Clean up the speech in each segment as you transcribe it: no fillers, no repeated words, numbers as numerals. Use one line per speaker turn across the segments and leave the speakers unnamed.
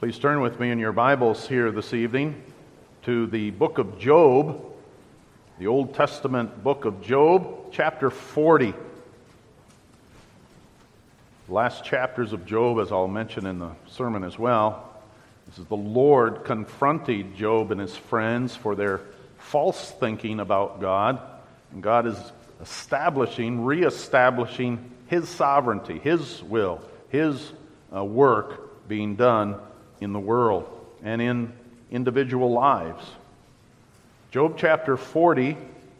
Please turn with me in your Bibles here this evening to the book of Job, the Old Testament book of Job, chapter 40. The last chapters of Job, as I'll mention in the sermon as well, this is the Lord confronting Job and his friends for their false thinking about God. And God is reestablishing His sovereignty, His will, His work being done in the world and in individual lives. Job chapter 40,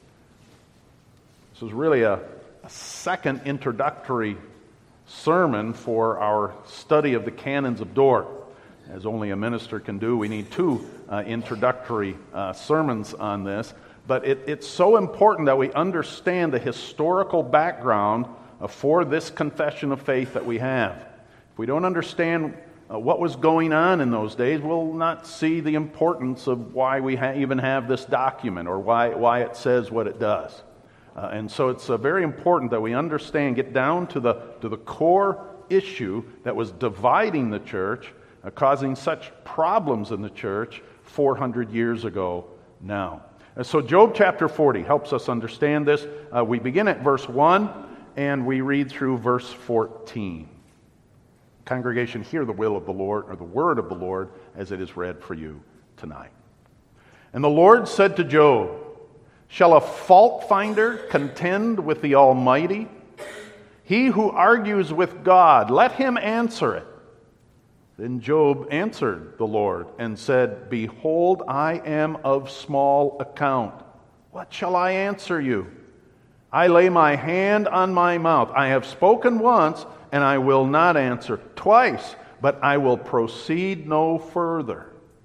this is really a second introductory sermon for our study of the canons of Dort. As only a minister can do, we need two introductory sermons on this. But it's so important that we understand the historical background for this confession of faith that we have. If we don't understand what was going on in those days, we'll not see the importance of why we even have this document or why it says what it does. And so it's very important that we understand, get down to the core issue that was dividing the church, causing such problems in the church 400 years ago now. And so Job chapter 40 helps us understand this. We begin at verse 1 and we read through verse 14. Congregation, hear the will of the Lord, or the word of the Lord, as it is read for you tonight. And the Lord said to Job, "Shall a fault finder contend with the Almighty? He who argues with God, let him answer it." Then Job answered the Lord and said, "Behold, I am of small account. What shall I answer you? I lay my hand on my mouth. I have spoken once, and I will not answer. Twice, but I will proceed no further."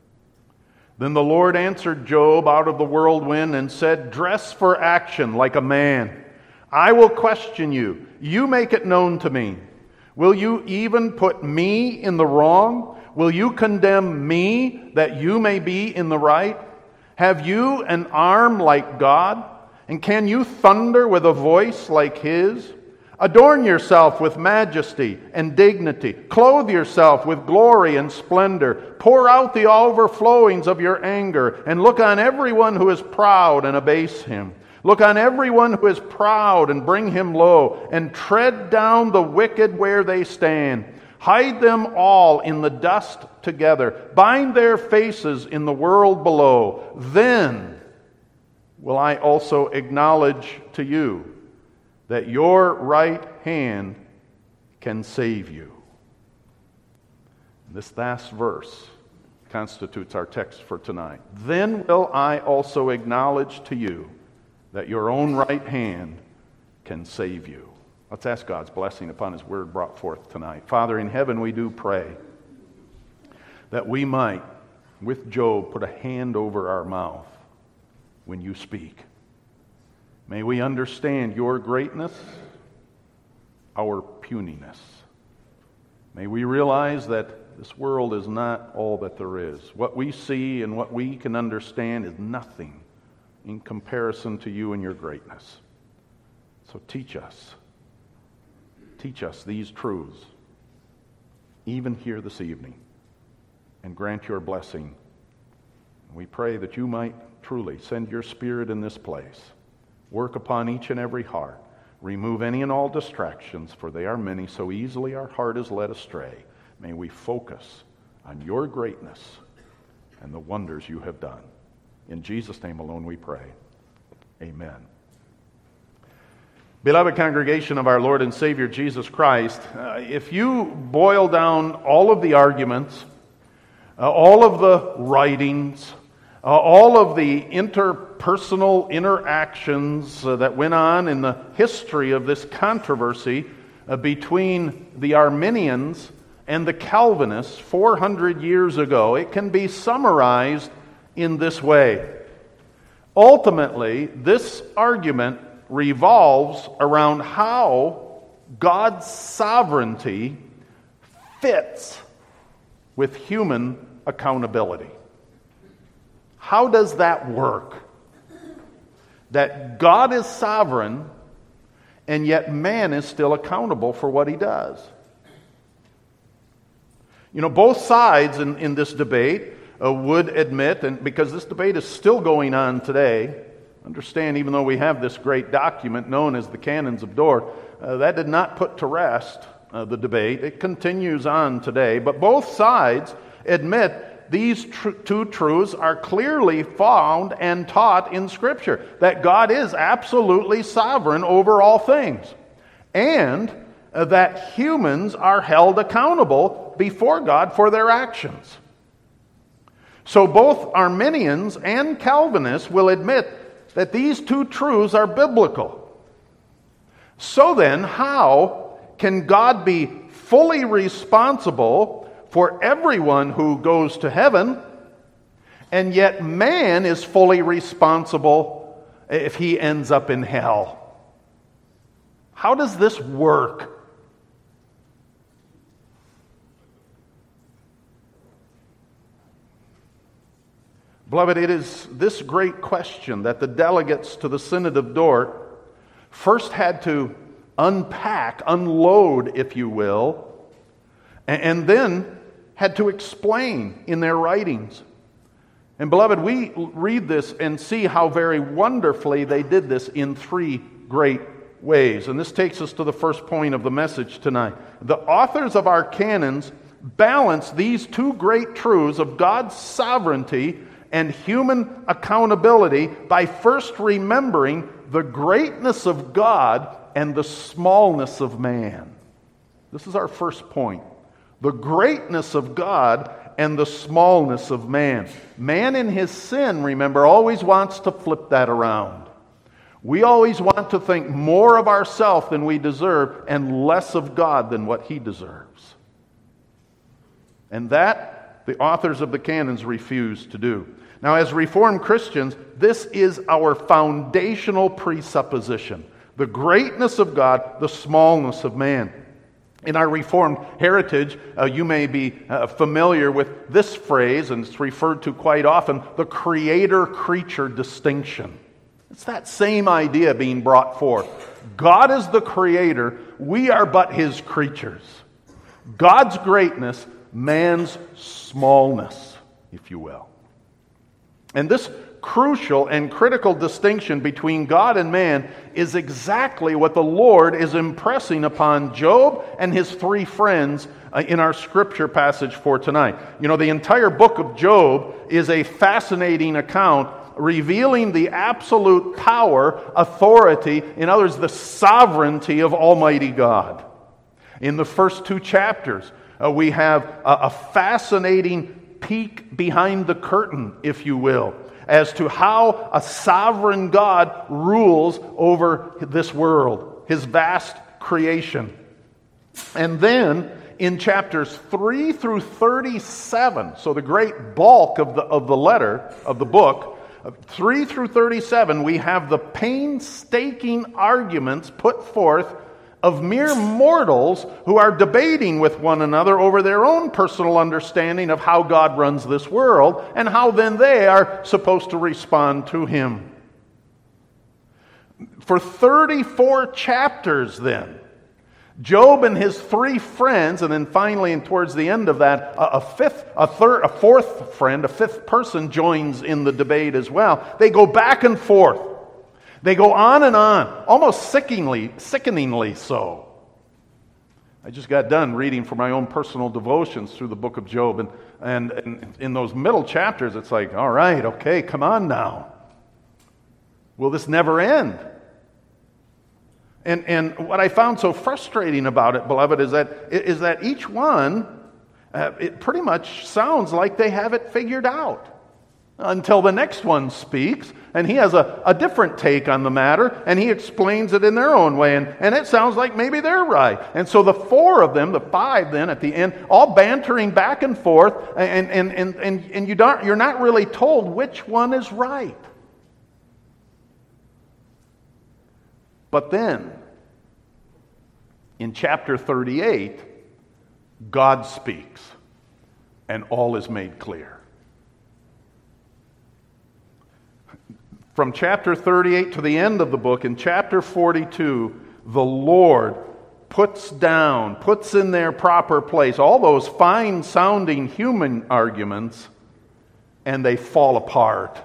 Then the Lord answered Job out of the whirlwind and said, "Dress for action like a man. I will question you. You make it known to me. Will you even put me in the wrong? Will you condemn me that you may be in the right? Have you an arm like God? And can you thunder with a voice like His? Adorn yourself with majesty and dignity. Clothe yourself with glory and splendor. Pour out the overflowings of your anger, and look on everyone who is proud and abase him. Look on everyone who is proud and bring him low, and tread down the wicked where they stand. Hide them all in the dust together. Bind their faces in the world below. Then will I also acknowledge to you that your right hand can save you. This last verse constitutes our text for tonight. Then will I also acknowledge to you that your own right hand can save you. Let's ask God's blessing upon His word brought forth tonight. Father in heaven, we do pray that we might, with Job, put a hand over our mouth when you speak. May we understand your greatness, our puniness. May we realize that this world is not all that there is. What we see and what we can understand is nothing in comparison to you and your greatness. So teach us these truths, even here this evening, and grant your blessing. We pray that you might truly send your Spirit in this place. Work upon each and every heart. Remove any and all distractions, for they are many. So easily our heart is led astray. May we focus on your greatness and the wonders you have done. In Jesus' name alone we pray. Amen. Beloved congregation of our Lord and Savior Jesus Christ, if you boil down all of the arguments, all of the writings, all of the interpersonal interactions that went on in the history of this controversy between the Arminians and the Calvinists 400 years ago, it can be summarized in this way. Ultimately, this argument revolves around how God's sovereignty fits with human accountability. How does that work? That God is sovereign, and yet man is still accountable for what he does. Both sides in this debate would admit, and because this debate is still going on today, understand, even though we have this great document known as the Canons of Dort, that did not put to rest the debate. It continues on today, but both sides admit these two truths are clearly found and taught in Scripture, that God is absolutely sovereign over all things, and that humans are held accountable before God for their actions. So both Arminians and Calvinists will admit that these two truths are biblical. So then, how can God be fully responsible for everyone who goes to heaven, and yet man is fully responsible if he ends up in hell? How does this work? Beloved, it is this great question that the delegates to the Synod of Dort first had to unload, if you will, and then had to explain in their writings. And beloved, we read this and see how very wonderfully they did this in three great ways. And this takes us to the first point of the message tonight. The authors of our canons balance these two great truths of God's sovereignty and human accountability by first remembering the greatness of God and the smallness of man. This is our first point. The greatness of God and the smallness of man. Man in his sin, remember, always wants to flip that around. We always want to think more of ourselves than we deserve and less of God than what He deserves. And that the authors of the canons refuse to do. Now, as Reformed Christians, this is our foundational presupposition. The greatness of God, the smallness of man. In our Reformed heritage, you may be familiar with this phrase, and it's referred to quite often, the creator-creature distinction. It's that same idea being brought forth. God is the creator, we are but His creatures. God's greatness, man's smallness, if you will. And this crucial and critical distinction between God and man is exactly what the Lord is impressing upon Job and his three friends in our scripture passage for tonight. The entire book of Job is a fascinating account revealing the absolute power, authority, in other words, the sovereignty of Almighty God. In the first two chapters, we have a fascinating peek behind the curtain, if you will, as to how a sovereign God rules over this world, His vast creation. And then in chapters 3 through 37, so the great bulk of the letter, of the book, 3 through 37, we have the painstaking arguments put forth of mere mortals who are debating with one another over their own personal understanding of how God runs this world and how then they are supposed to respond to Him. For 34 chapters then, Job and his three friends, and then finally and towards the end of that, a fourth friend, a fifth person joins in the debate as well. They go back and forth. They go on and on, almost sickeningly so. I just got done reading for my own personal devotions through the book of Job, and in those middle chapters, it's like, all right, okay, come on now. Will this never end? And what I found so frustrating about it, beloved, is that each one, it pretty much sounds like they have it figured out. Until the next one speaks, and he has a different take on the matter, and he explains it in their own way, and it sounds like maybe they're right. And so the four of them, the five then at the end, all bantering back and forth, and you're not really told which one is right. But then, in chapter 38, God speaks, and all is made clear. From chapter 38 to the end of the book, in chapter 42, the Lord puts down, puts in their proper place all those fine-sounding human arguments, and they fall apart.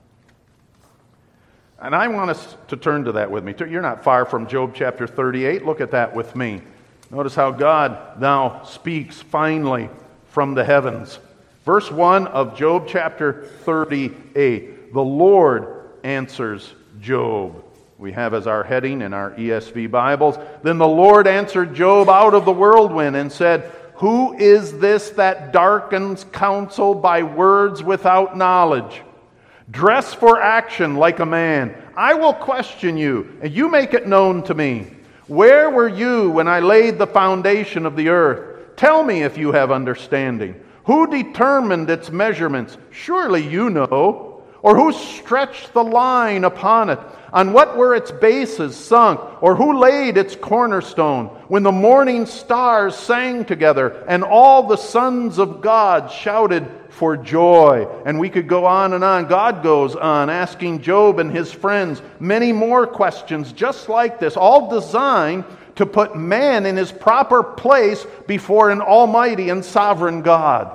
And I want us to turn to that with me. You're not far from Job chapter 38. Look at that with me. Notice how God now speaks finally from the heavens. Verse 1 of Job chapter 38. The Lord answers Job. We have as our heading in our ESV Bibles, "Then the Lord answered Job out of the whirlwind and said, Who is this that darkens counsel by words without knowledge? Dress for action like a man. I will question you, and you make it known to me. Where were you when I laid the foundation of the earth? Tell me if you have understanding. Who determined its measurements? Surely you know. Or who stretched the line upon it? On what were its bases sunk? Or who laid its cornerstone? When the morning stars sang together, and all the sons of God shouted for joy." And we could go on and on. God goes on asking Job and his friends many more questions just like this, all designed to put man in his proper place before an almighty and sovereign God.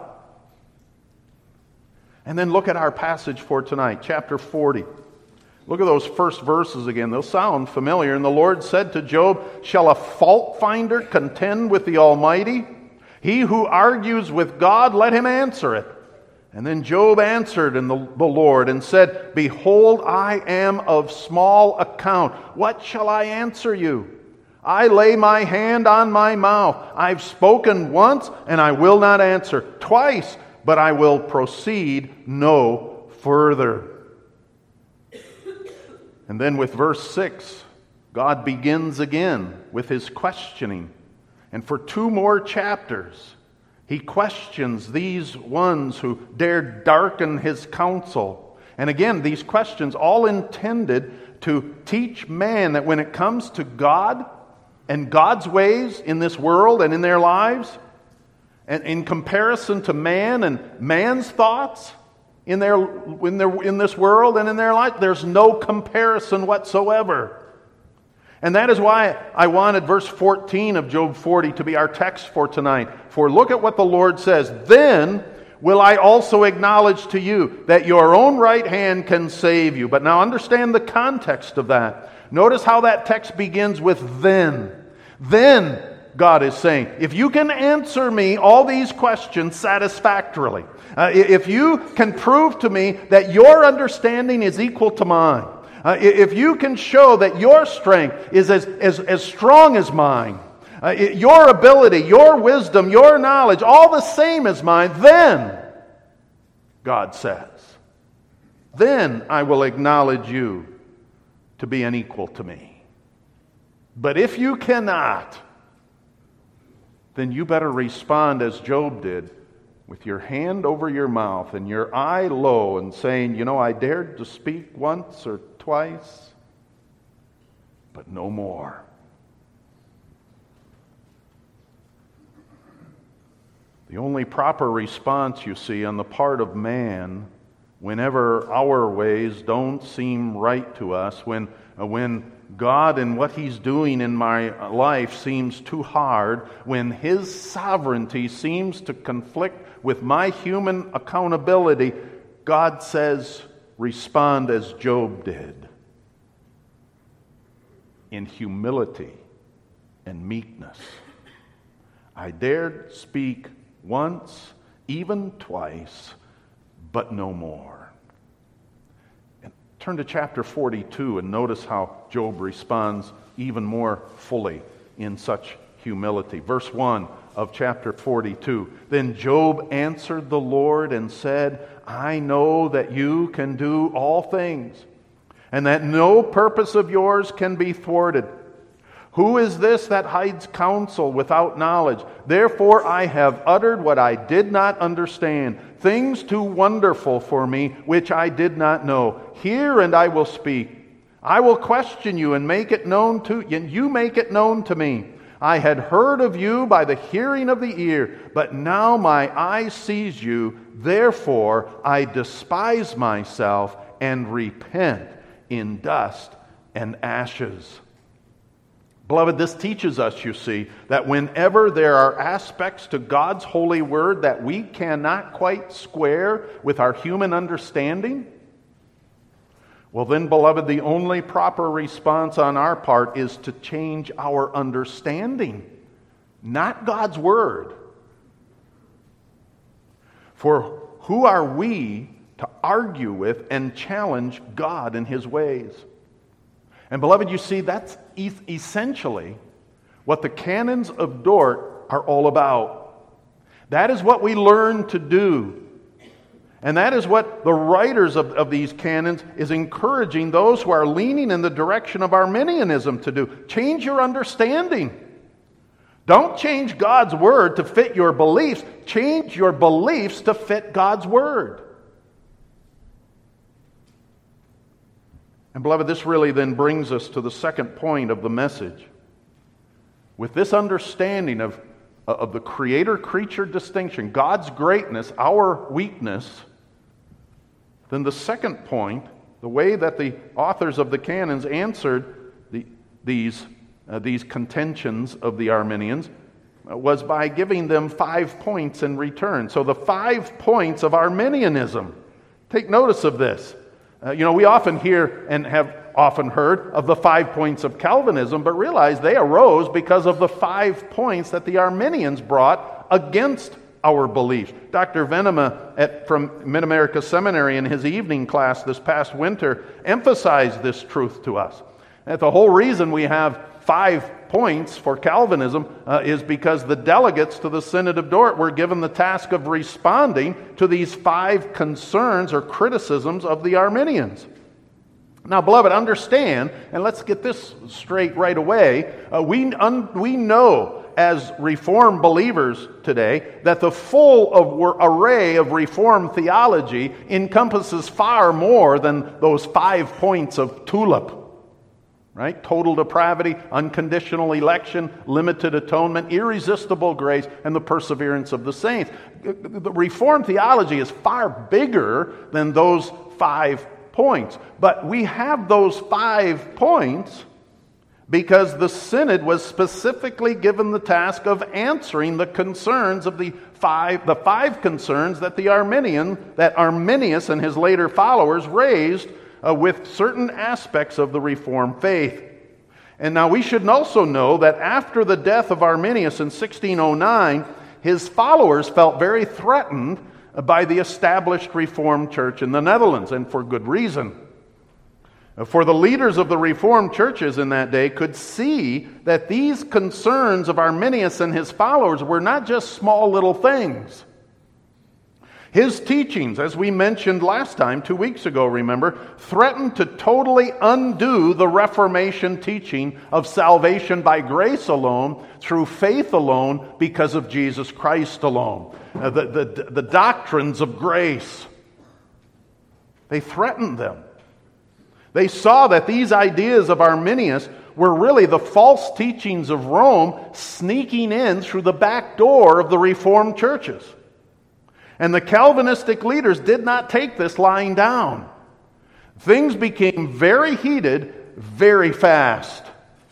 And then look at our passage for tonight, chapter 40. Look at those first verses again. They'll sound familiar. "And the Lord said to Job, Shall a fault finder contend with the Almighty? He who argues with God, let him answer it." And then Job answered the Lord and said, "Behold, I am of small account. What shall I answer you? I lay my hand on my mouth. I've spoken once, and I will not answer. Twice, but I will proceed no further." And then with verse 6, God begins again with his questioning. And for 2 more chapters, he questions these ones who dared darken his counsel. And again, these questions all intended to teach man that when it comes to God and God's ways in this world and in their lives, and in comparison to man and man's thoughts in this world and in their life, there's no comparison whatsoever. And that is why I wanted verse 14 of Job 40 to be our text for tonight. For look at what the Lord says. "Then will I also acknowledge to you that your own right hand can save you." But now understand the context of that. Notice how that text begins with "then." Then God is saying, if you can answer me all these questions satisfactorily, if you can prove to me that your understanding is equal to mine, if you can show that your strength is as strong as mine, your ability, your wisdom, your knowledge, all the same as mine, then, God says, then I will acknowledge you to be an equal to me. But if you cannot, then you better respond as Job did, with your hand over your mouth and your eye low and saying, I dared to speak once or twice, but no more. The only proper response, you see, on the part of man, whenever our ways don't seem right to us, when God and what He's doing in my life seems too hard, when His sovereignty seems to conflict with my human accountability, God says, respond as Job did, in humility and meekness. I dared speak once, even twice, but no more. And turn to chapter 42 and notice how Job responds even more fully in such humility. Verse 1 of chapter 42. Then Job answered the Lord and said, I know that you can do all things, and that no purpose of yours can be thwarted. Who is this that hides counsel without knowledge? Therefore I have uttered what I did not understand, things too wonderful for me, which I did not know. Hear, and I will speak. I will question you and make it known to you, and you make it known to me. I had heard of you by the hearing of the ear, but now my eye sees you. Therefore I despise myself and repent in dust and ashes. Beloved, this teaches us, you see, that whenever there are aspects to God's holy word that we cannot quite square with our human understanding, well then, beloved, the only proper response on our part is to change our understanding, not God's word. For who are we to argue with and challenge God in His ways? And beloved, you see, that's essentially what the canons of Dort are all about. That is what we learn to do. And that is what the writers of these canons is encouraging those who are leaning in the direction of Arminianism to do. Change your understanding. Don't change God's word to fit your beliefs. Change your beliefs to fit God's word. And beloved, this really then brings us to the second point of the message. With this understanding of the creator-creature distinction, God's greatness, our weakness, then the second point, the way that the authors of the canons answered these contentions of the Arminians, was by giving them 5 points in return. So the 5 points of Arminianism. Take notice of this. We often hear and have often heard of the 5 points of Calvinism, but realize they arose because of the 5 points that the Arminians brought against our beliefs. Dr. Venema from Mid-America Seminary in his evening class this past winter emphasized this truth to us. That the whole reason we have 5 points for Calvinism is because the delegates to the Synod of Dort were given the task of responding to these 5 concerns or criticisms of the Arminians. Now, beloved, understand, and let's get this straight right away, we know as Reformed believers today that the full array of Reformed theology encompasses far more than those 5 points of TULIP. Right? Total depravity, unconditional election, limited atonement, irresistible grace, and the perseverance of the saints. The Reformed theology is far bigger than those 5 points. But we have those 5 points because the Synod was specifically given the task of answering the concerns of the five concerns that that Arminius and his later followers raised with certain aspects of the Reformed faith. And now we should also know that after the death of Arminius in 1609, his followers felt very threatened by the established Reformed Church in the Netherlands, and for good reason. For the leaders of the Reformed churches in that day could see that these concerns of Arminius and his followers were not just small little things. His teachings, as we mentioned last time, 2 weeks ago, remember, threatened to totally undo the Reformation teaching of salvation by grace alone, through faith alone, because of Jesus Christ alone. The doctrines of grace. They threatened them. They saw that these ideas of Arminius were really the false teachings of Rome sneaking in through the back door of the Reformed churches. And the Calvinistic leaders did not take this lying down. Things became very heated very fast.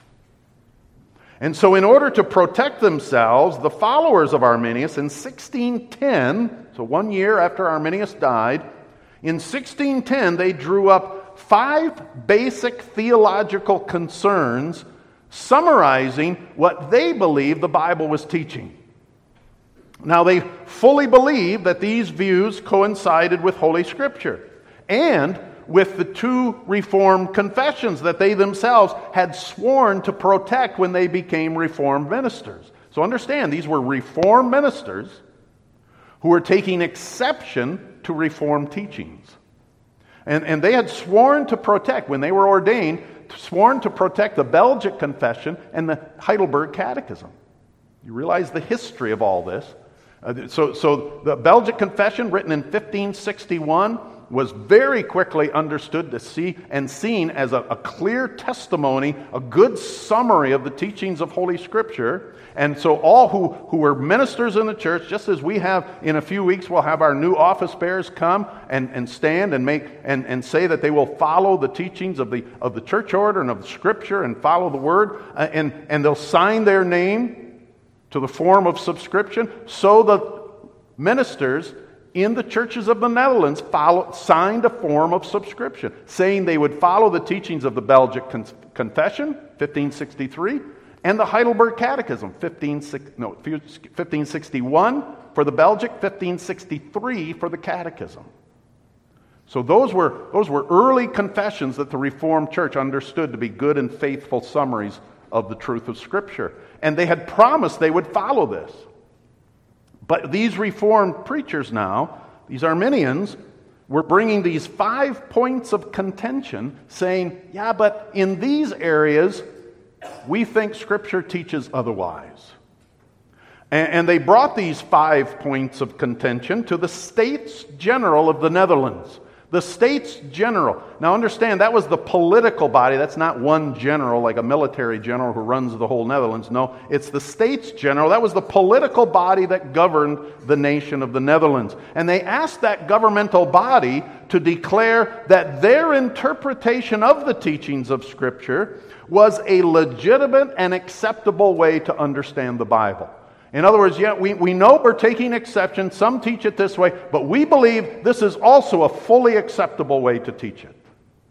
And so in order to protect themselves, the followers of Arminius in 1610, so 1 year after Arminius died, in 1610 they drew up 5 basic theological concerns summarizing what they believed the Bible was teaching. Now, they fully believed that these views coincided with Holy Scripture and with the 2 Reformed confessions that they themselves had sworn to protect when they became Reformed ministers. So understand, these were Reformed ministers who were taking exception to Reformed teachings. And they had sworn to protect, when they were ordained, sworn to protect the Belgic Confession and the Heidelberg Catechism. You realize the history of all this. So the Belgic Confession, written in 1561, was very quickly understood to see and seen as a clear testimony, a good summary of the teachings of Holy Scripture. And so all who were ministers in the church, just as we have in a few weeks, we'll have our new office bearers come and stand and say that they will follow the teachings of the church order and of the Scripture and follow the Word, and they'll sign their name to the form of subscription. So the ministers in the churches of the Netherlands signed a form of subscription, saying they would follow the teachings of the Belgic Confession, 1563, and the Heidelberg Catechism, 1561 for the Belgic, 1563 for the Catechism. So those were early confessions that the Reformed Church understood to be good and faithful summaries of the truth of Scripture. And they had promised they would follow this. But these Reformed preachers now, these Arminians, were bringing these 5 points of contention, saying, yeah, but in these areas, we think Scripture teaches otherwise. And they brought these 5 points of contention to the States General of the Netherlands. The States General. Now understand, that was the political body. That's not one general, like a military general who runs the whole Netherlands. No, it's the States General. That was the political body that governed the nation of the Netherlands. And they asked that governmental body to declare that their interpretation of the teachings of Scripture was a legitimate and acceptable way to understand the Bible. In other words, yeah, we know we're taking exception. Some teach it this way, but we believe this is also a fully acceptable way to teach it.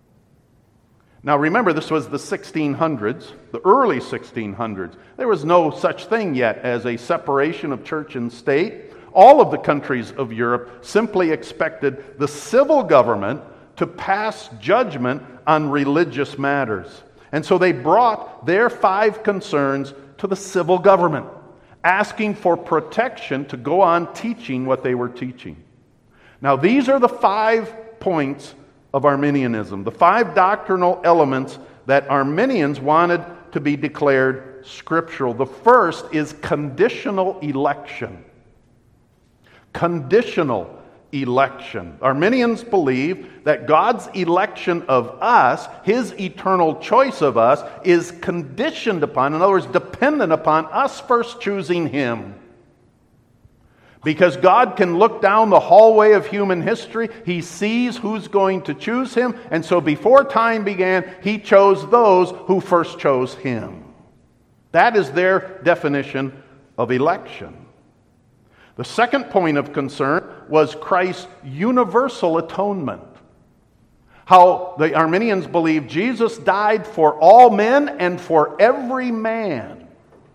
Now remember, this was the 1600s, the early 1600s. There was no such thing yet as a separation of church and state. All of the countries of Europe simply expected the civil government to pass judgment on religious matters. And so they brought their 5 concerns to the civil government, asking for protection to go on teaching what they were teaching. Now, these are the 5 points of Arminianism, the 5 doctrinal elements that Arminians wanted to be declared scriptural. The first is conditional election. Conditional election. Arminians believe that God's election of us, His eternal choice of us, is conditioned upon, in other words, dependent upon us first choosing Him. Because God can look down the hallway of human history, He sees who's going to choose Him, and so before time began, He chose those who first chose Him. That is their definition of election. The second point of concern was Christ's universal atonement. How the Arminians believe Jesus died for all men and for every man.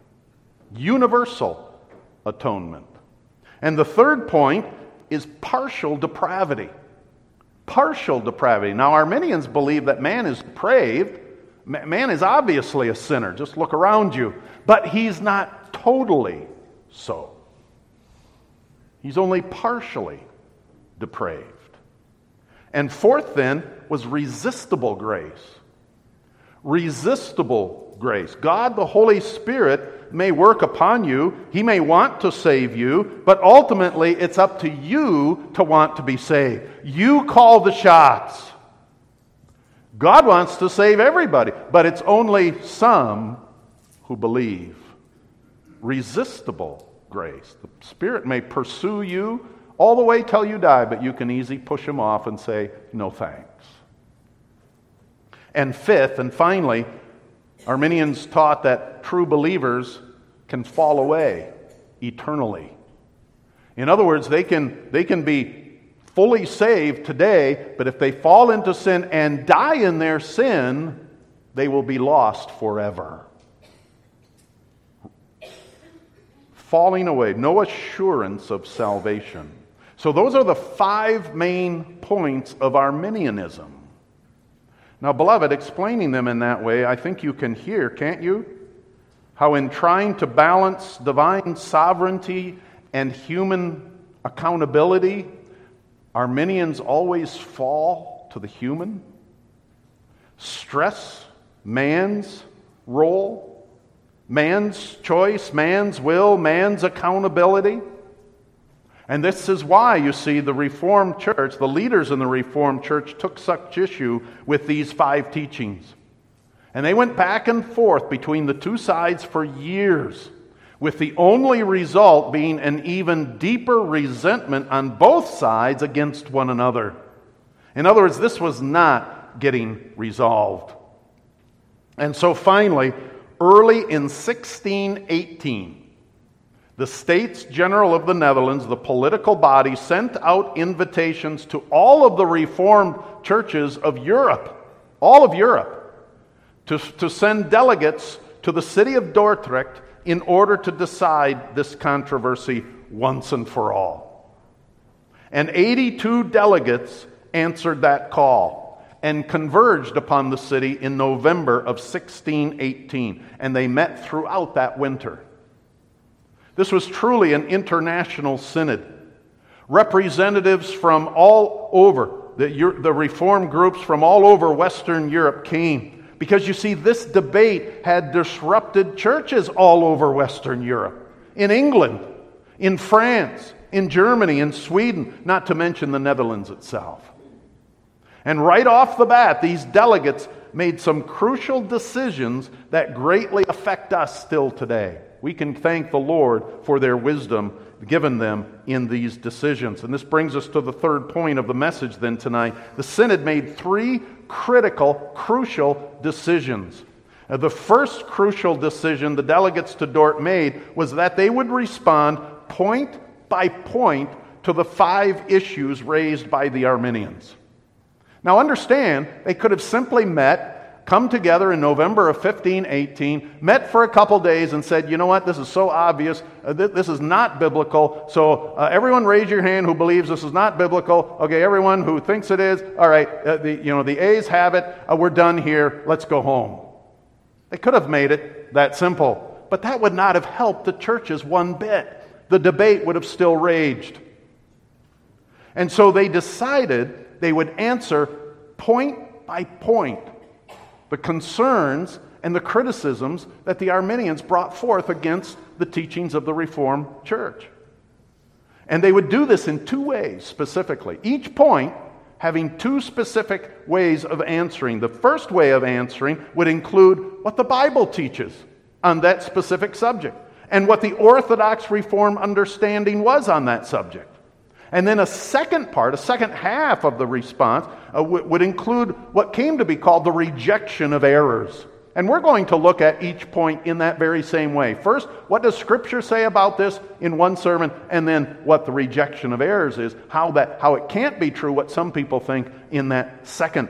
Universal atonement. And the third point is partial depravity. Partial depravity. Now, Arminians believe that man is depraved. Man is obviously a sinner. Just look around you. But he's not totally so. He's only partially depraved. And fourth, then, was resistible grace. Resistible grace. God, the Holy Spirit, may work upon you. He may want to save you, but ultimately it's up to you to want to be saved. You call the shots. God wants to save everybody, but it's only some who believe. Resistible grace. The Spirit may pursue you all the way till you die, but you can easily push Him off and say, no thanks. And fifth, and finally, Arminians taught that true believers can fall away eternally. In other words, they can be fully saved today, but if they fall into sin and die in their sin, they will be lost forever. Falling away, no assurance of salvation. So those are the 5 main points of Arminianism. Now, beloved, explaining them in that way, I think you can hear, can't you? How in trying to balance divine sovereignty and human accountability, Arminians always fall to the human. Stress man's role, man's choice, man's will, man's accountability. And this is why, you see, the Reformed Church, the leaders in the Reformed Church, took such issue with these 5 teachings. And they went back and forth between the two sides for years, with the only result being an even deeper resentment on both sides against one another. In other words, this was not getting resolved. And so finally, early in 1618, the States General of the Netherlands, the political body, sent out invitations to all of the Reformed churches of Europe, all of Europe, to send delegates to the city of Dordrecht in order to decide this controversy once and for all. And 82 delegates answered that call and converged upon the city in November of 1618, and they met throughout that winter. This was truly an international synod. Representatives from all over, the Reformed groups from all over Western Europe came. Because you see, this debate had disrupted churches all over Western Europe. In England, in France, in Germany, in Sweden, not to mention the Netherlands itself. And right off the bat, these delegates made some crucial decisions that greatly affect us still today. We can thank the Lord for their wisdom given them in these decisions. And this brings us to the third point of the message then tonight. The Synod made 3 critical, crucial decisions. The first crucial decision the delegates to Dort made was that they would respond point by point to the 5 issues raised by the Arminians. Now understand, they could have simply come together in November of 1518, met for a couple days and said, you know what, this is so obvious, this is not biblical, so everyone raise your hand who believes this is not biblical. Okay, everyone who thinks it is, all right, the A's have it, we're done here, let's go home. They could have made it that simple, but that would not have helped the churches one bit. The debate would have still raged. And so they decided they would answer point by point the concerns and the criticisms that the Arminians brought forth against the teachings of the Reformed Church. And they would do this in 2 ways specifically. Each point having 2 specific ways of answering. The first way of answering would include what the Bible teaches on that specific subject and what the Orthodox Reformed understanding was on that subject. And then a second half of the response would include what came to be called the rejection of errors. And we're going to look at each point in that very same way. First, what does Scripture say about this in one sermon, and then what the rejection of errors is, how it can't be true, what some people think in that second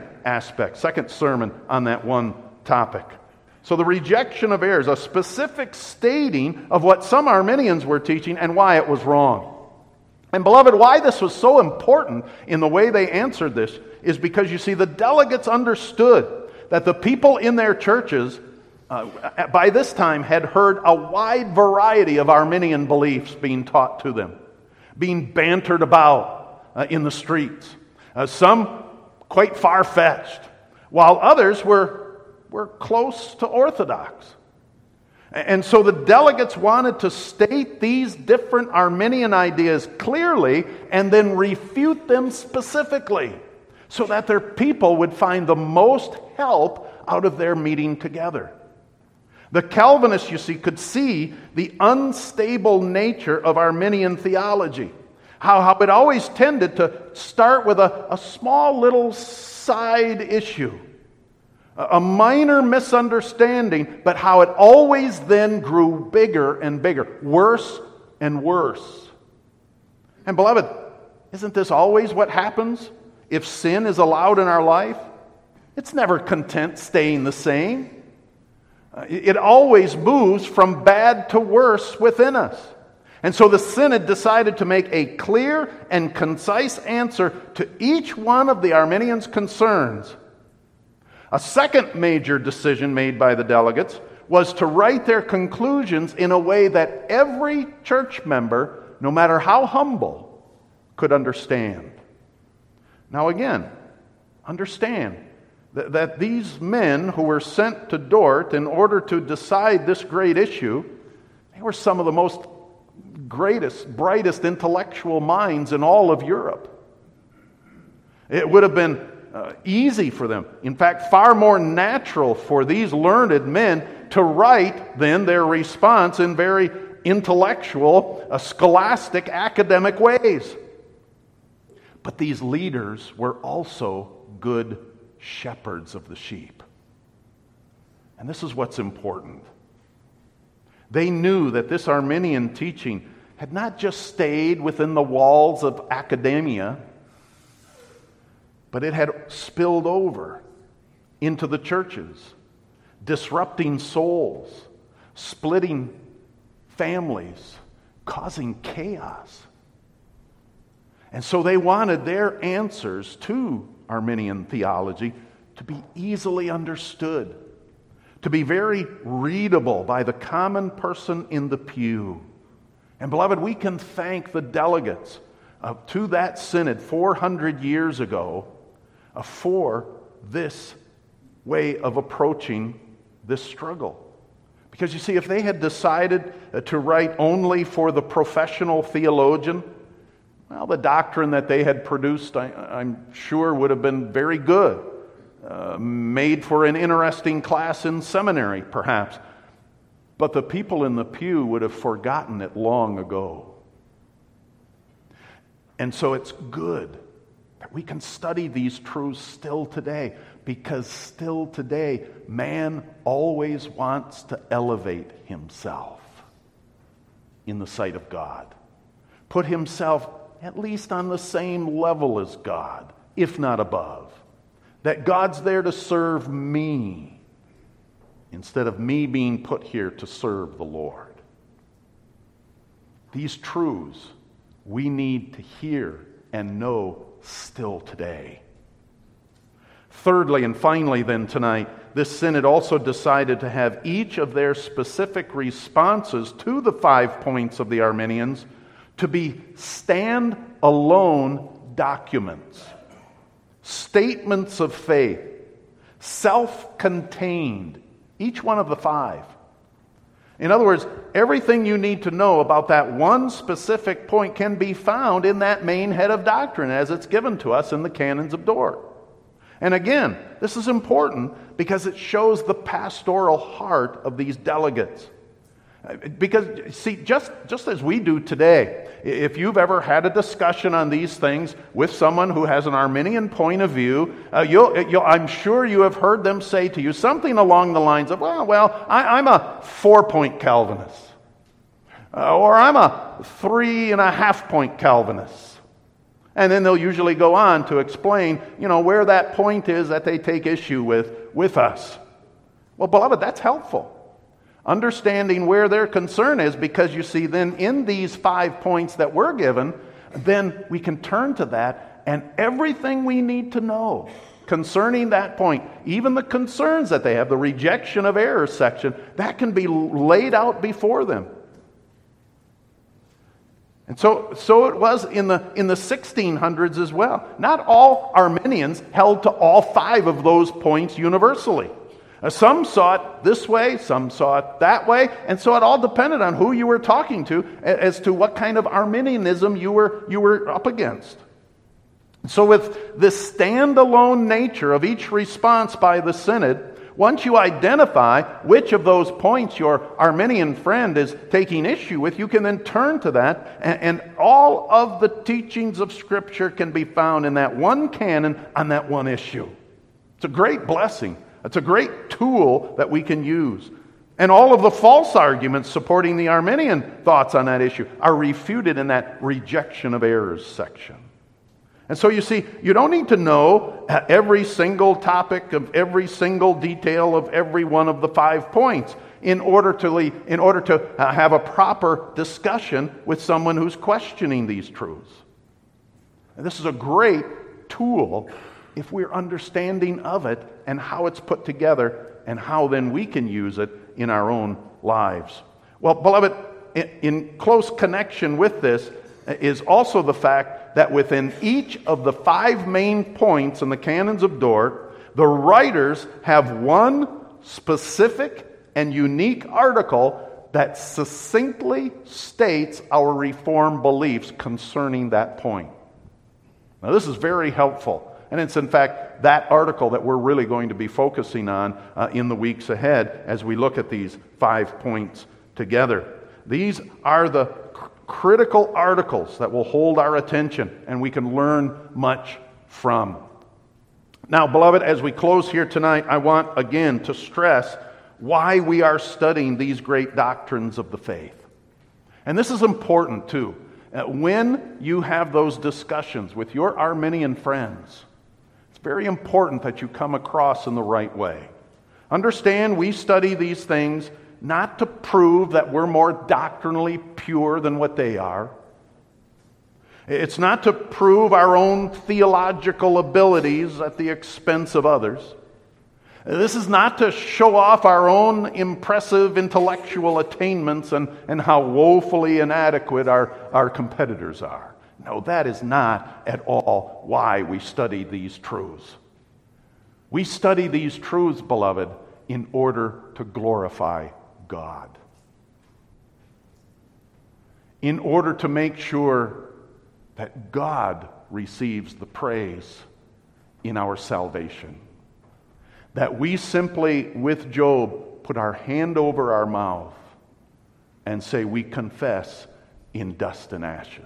sermon on that one topic. So the rejection of errors, a specific stating of what some Arminians were teaching and why it was wrong. And beloved, why this was so important in the way they answered this is because, you see, the delegates understood that the people in their churches by this time had heard a wide variety of Arminian beliefs being taught to them, being bantered about in the streets. Some quite far-fetched, while others were close to orthodox. And so the delegates wanted to state these different Arminian ideas clearly and then refute them specifically so that their people would find the most help out of their meeting together. The Calvinists, you see, could see the unstable nature of Arminian theology, how it always tended to start with a small little side issue, a minor misunderstanding, but how it always then grew bigger and bigger, worse and worse. And beloved, isn't this always what happens if sin is allowed in our life? It's never content staying the same. It always moves from bad to worse within us. And so the Synod decided to make a clear and concise answer to each one of the Arminians' concerns. A second major decision made by the delegates was to write their conclusions in a way that every church member, no matter how humble, could understand. Now again, understand that these men who were sent to Dort in order to decide this great issue, they were some of the most greatest, brightest intellectual minds in all of Europe. It would have been easy for them, in fact, far more natural for these learned men to write then their response in very intellectual, scholastic, academic ways. But these leaders were also good shepherds of the sheep. And this is what's important. They knew that this Arminian teaching had not just stayed within the walls of academia, but it had spilled over into the churches, disrupting souls, splitting families, causing chaos. And so they wanted their answers to Arminian theology to be easily understood, to be very readable by the common person in the pew. And beloved, we can thank the delegates to that synod 400 years ago for this way of approaching this struggle. Because you see, if they had decided to write only for the professional theologian, well, the doctrine that they had produced, I'm sure, would have been very good, made for an interesting class in seminary, perhaps. But the people in the pew would have forgotten it long ago. And so it's good that we can study these truths still today, because still today, man always wants to elevate himself in the sight of God. Put himself at least on the same level as God, if not above. That God's there to serve me, instead of me being put here to serve the Lord. These truths we need to hear and know still today. Thirdly and finally then tonight, this synod also decided to have each of their specific responses to the 5 points of the Arminians to be stand-alone documents, statements of faith, self-contained, each one of the 5. In other words, everything you need to know about that one specific point can be found in that main head of doctrine as it's given to us in the Canons of Dort. And again, this is important because it shows the pastoral heart of these delegates. Because, see, just as we do today, if you've ever had a discussion on these things with someone who has an Arminian point of view, I'm sure you have heard them say to you something along the lines of, I'm a 4-point Calvinist. Or I'm a 3.5-point Calvinist. And then they'll usually go on to explain, where that point is that they take issue with us. Well, beloved, that's helpful. Understanding where their concern is, because you see, then in these 5 points that we're given, then we can turn to that, and everything we need to know concerning that point, even the concerns that they have, the rejection of error section, that can be laid out before them. And so it was in the 1600s as well. Not all Arminians held to all 5 of those points universally. Some saw it this way, some saw it that way, and so it all depended on who you were talking to as to what kind of Arminianism you were up against. So with this standalone nature of each response by the synod, once you identify which of those points your Arminian friend is taking issue with, you can then turn to that, and all of the teachings of Scripture can be found in that one canon on that one issue. It's a great blessing. It's a great tool that we can use. And all of the false arguments supporting the Arminian thoughts on that issue are refuted in that rejection of errors section. And so you see, you don't need to know every single topic of every single detail of every one of the 5 points in order to have a proper discussion with someone who's questioning these truths. And this is a great tool if we're understanding of it and how it's put together and how then we can use it in our own lives. Well, beloved, in close connection with this is also the fact that within each of the 5 main points in the Canons of Dort, the writers have one specific and unique article that succinctly states our Reformed beliefs concerning that point. Now, this is very helpful. And it's, in fact, that article that we're really going to be focusing on in the weeks ahead as we look at these 5 points together. These are the critical articles that will hold our attention and we can learn much from. Now, beloved, as we close here tonight, I want again to stress why we are studying these great doctrines of the faith. And this is important too. When you have those discussions with your Arminian friends, it's very important that you come across in the right way. Understand, we study these things not to prove that we're more doctrinally pure than what they are. It's not to prove our own theological abilities at the expense of others. This is not to show off our own impressive intellectual attainments and how woefully inadequate our competitors are. No, that is not at all why we study these truths. We study these truths, beloved, in order to glorify God. In order to make sure that God receives the praise in our salvation. That we simply, with Job, put our hand over our mouth and say we confess in dust and ashes.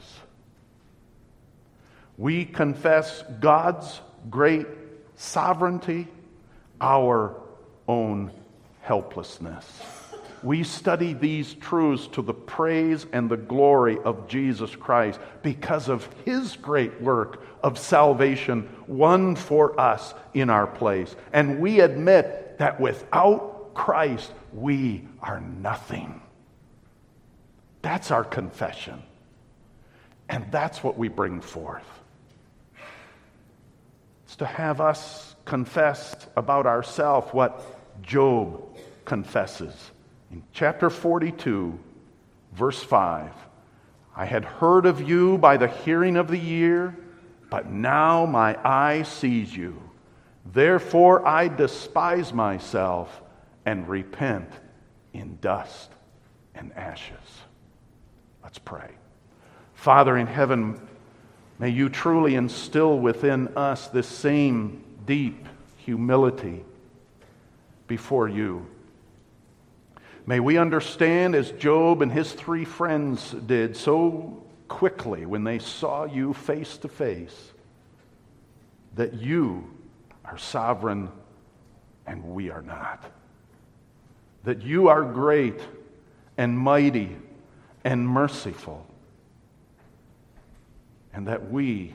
We confess God's great sovereignty, our own helplessness. We study these truths to the praise and the glory of Jesus Christ because of His great work of salvation won for us in our place. And we admit that without Christ, we are nothing. That's our confession. And that's what we bring forth. It's to have us confess about ourselves what Job confesses. In chapter 42, verse 5, I had heard of you by the hearing of the ear, but now my eye sees you. Therefore I despise myself and repent in dust and ashes. Let's pray. Father in heaven, may you truly instill within us this same deep humility before you. May we understand, as Job and his 3 friends did so quickly when they saw you face to face, that you are sovereign and we are not. That you are great and mighty and merciful. And that we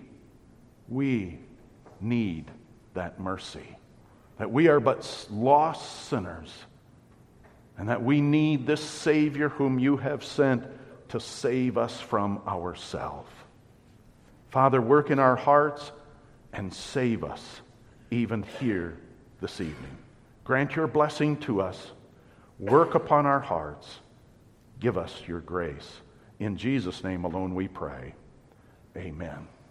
need that mercy. That we are but lost sinners. And that we need this Savior whom you have sent to save us from ourselves. Father, work in our hearts and save us even here this evening. Grant your blessing to us. Work upon our hearts. Give us your grace. In Jesus' name alone we pray. Amen.